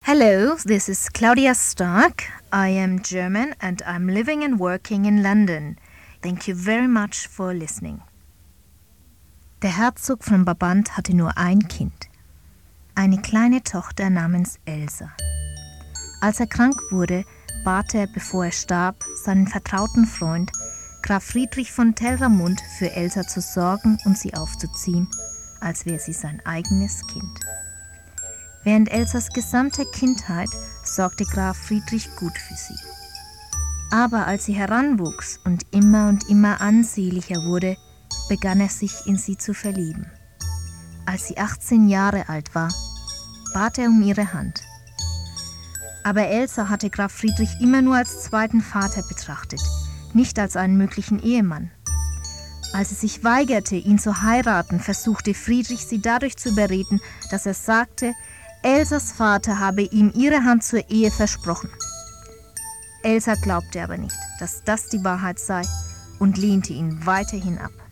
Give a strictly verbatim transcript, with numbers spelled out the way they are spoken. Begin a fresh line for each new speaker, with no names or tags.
Hello, this is Claudia Stark. I am German and I'm living and working in London. Thank you very much for listening. Der Herzog von Brabant hatte nur ein Kind, eine kleine Tochter namens Elsa. Als er krank wurde, bat er, bevor er starb, seinen vertrauten Freund, Graf Friedrich von Telramund, für Elsa zu sorgen und sie aufzuziehen, als wäre sie sein eigenes Kind. Während Elsas gesamte Kindheit sorgte Graf Friedrich gut für sie. Aber als sie heranwuchs und immer und immer ansehnlicher wurde, begann er sich in sie zu verlieben. Als sie achtzehn Jahre alt war, bat er um ihre Hand. Aber Elsa hatte Graf Friedrich immer nur als zweiten Vater betrachtet, nicht als einen möglichen Ehemann. Als sie sich weigerte, ihn zu heiraten, versuchte Friedrich, sie dadurch zu überreden, dass er sagte, Elsas Vater habe ihm ihre Hand zur Ehe versprochen. Elsa glaubte aber nicht, dass das die Wahrheit sei und lehnte ihn weiterhin ab.